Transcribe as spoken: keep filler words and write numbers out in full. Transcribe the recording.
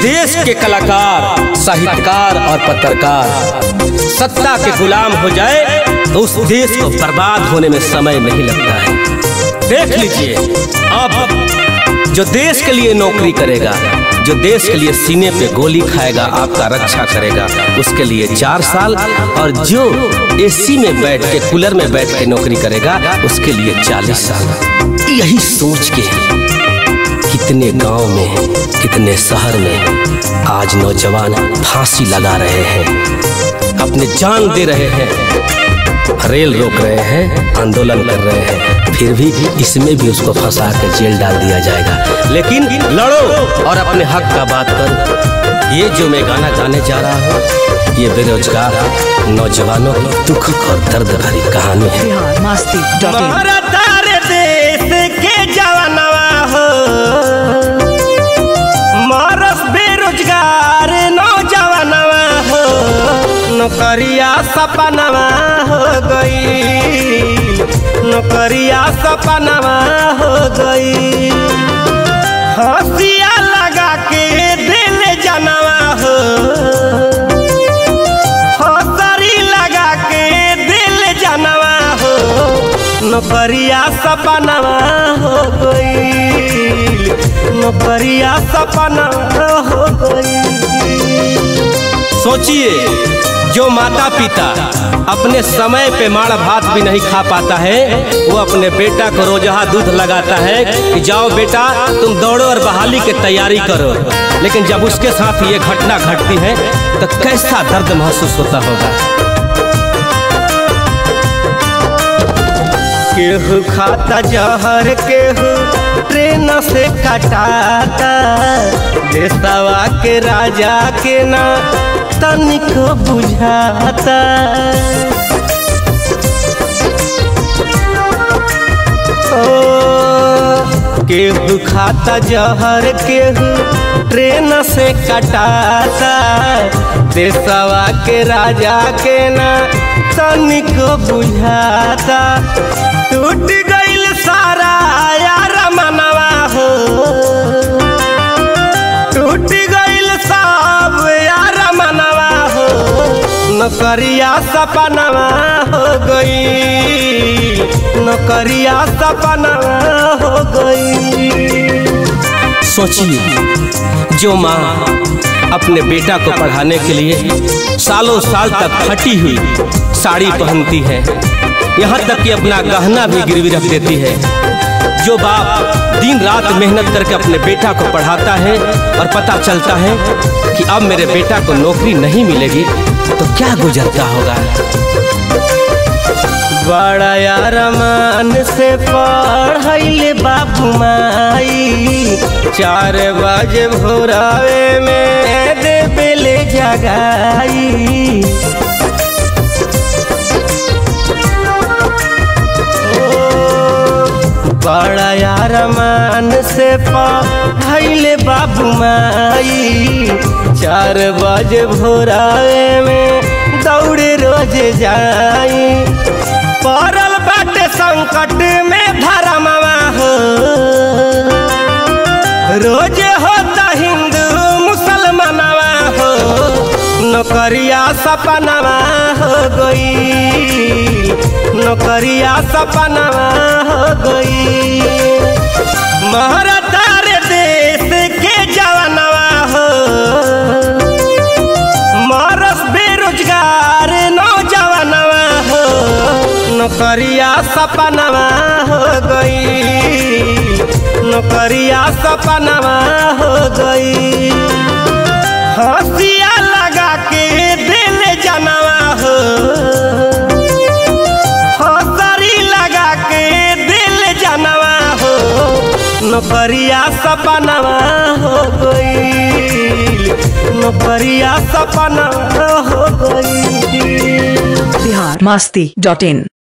देश के कलाकार, साहित्यकार और पत्रकार सत्ता के गुलाम हो जाए तो उस देश को बर्बाद होने में समय नहीं लगता है। देख लीजिए, अब जो देश के लिए नौकरी करेगा, जो देश के लिए सीने पे गोली खाएगा, आपका रक्षा करेगा, उसके लिए चार साल, और जो एसी में बैठ के, कूलर में बैठ के नौकरी करेगा, उसके लिए चालीस साल। यही सोच के कितने गांव में, कितने शहर में आज नौजवान फांसी लगा रहे हैं, अपने जान दे रहे हैं, रेल रोक रहे हैं, आंदोलन कर रहे हैं, फिर भी इसमें भी उसको फंसा कर जेल डाल दिया जाएगा। लेकिन लड़ो और अपने हक का बात करो। ये जो मैं गाना गाने जा रहा हूँ, ये बेरोजगार नौजवानों की दुख और दर्द भरी कहानी है। देश के जवानवा हो, मारस बेरोजगार नौजवानवा हो, नौकरिया सपनवा हो गई, नौकरिया सपनवा हो गई, हंसिया लगा के दिल जनवा हो, हंसरी लगा के दिल जनवा हो, नौकरिया सपनवा हो गई, नौकरिया सपनवा हो गई। सोचिए, जो माता पिता अपने समय पे माड़ भात भी नहीं खा पाता है, वो अपने बेटा को रोजहा दूध लगाता है कि जाओ बेटा तुम दौड़ो और बहाली की तैयारी करो। लेकिन जब उसके साथ ये घटना घटती है तो कैसा दर्द महसूस होता होगा। केहू खाता जहर, केहू ट्रेन से कटाता, देशवा के राजा के ना तनिको बुझाता। ओ केहू खाता जहर, केहू ट्रेन से कटाता, देशवा के राजा के ना तनिको बुझाता। टूट गईल सारा यार मनवा हो, टूट गईल सब यार मनवा हो, नौकरिया सपनवा हो गई, नौकरिया सपनवा हो गई। सोचिए, जो माँ अपने बेटा को पढ़ाने के लिए सालों साल तक फटी हुई साड़ी पहनती है, यहाँ तक कि अपना गहना भी गिरवी रख देती है, जो बाप दिन रात मेहनत करके अपने बेटा को पढ़ाता है और पता चलता है कि अब मेरे बेटा को नौकरी नहीं मिलेगी, तो क्या गुजरता होगा। बड़ा अरमान से पढ़ाइले बाबू माई, चार बजे भोरावे में देबेले जगाई। बड़ा अरमान से पढ़ाइले बाबू माई, चार बजे भोरावे में दौड़े रोज जाई। पड़ल बाटे संकट में धर्मवा हो, रोज होता हिंदू मुसलमानवा हो, नौकरिया सपनवा हो गई, नौकरिया सपनवा हो गई। महारतार देश के जवानवा हो, मारस बेरोजगार नौजवानवा हो, नौकरिया सपनवा हो गई, नौकरिया सपनवा हो गई, हंसिया लगा के दिल जनवा हो, हंसरी लगा के दिल जनवा हो, नौकरिया सपनवा हो गई, नौकरिया सपनवा हो गई। बिहार मस्ती डॉट इन।